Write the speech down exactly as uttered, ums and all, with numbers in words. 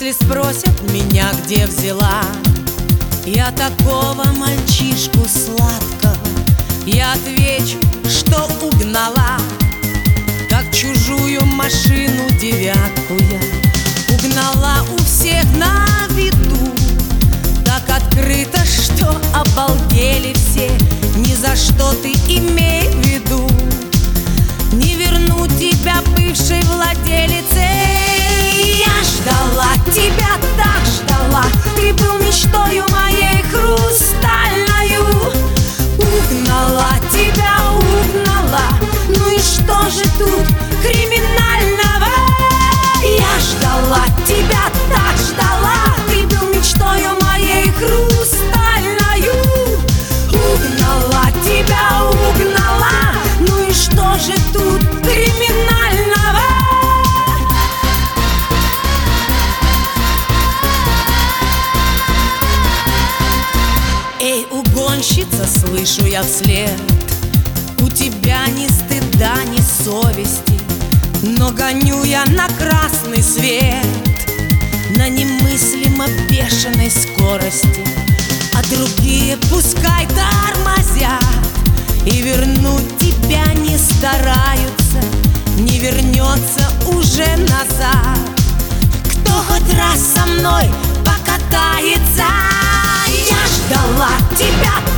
Если спросят меня, где взяла я такого мальчишку сладкого, я отвечу, что угнала, как чужую машину девятку я угнала у всех на виду. Так открыто, что обалдели все. Ни за что ты имей в виду, не верну тебя бывшей владелице. Я ждала тебя, так ждала, ты был мечтою моей хрустальною. Угнала тебя, угнала, ну и что же тут криминального? Я ждала тебя, так ждала, ты был мечтою моей хрустальною. Угнала тебя, угнала, ну и что же тут криминального? Эй, угонщица, слышу я вслед, у тебя ни стыда, ни совести, но гоню я на красный свет на немыслимо бешеной скорости, а другие пускай тормозят и вернуть тебя не стараются, не вернется уже назад. Кто хоть раз со мной покатается? Я ждала тебя,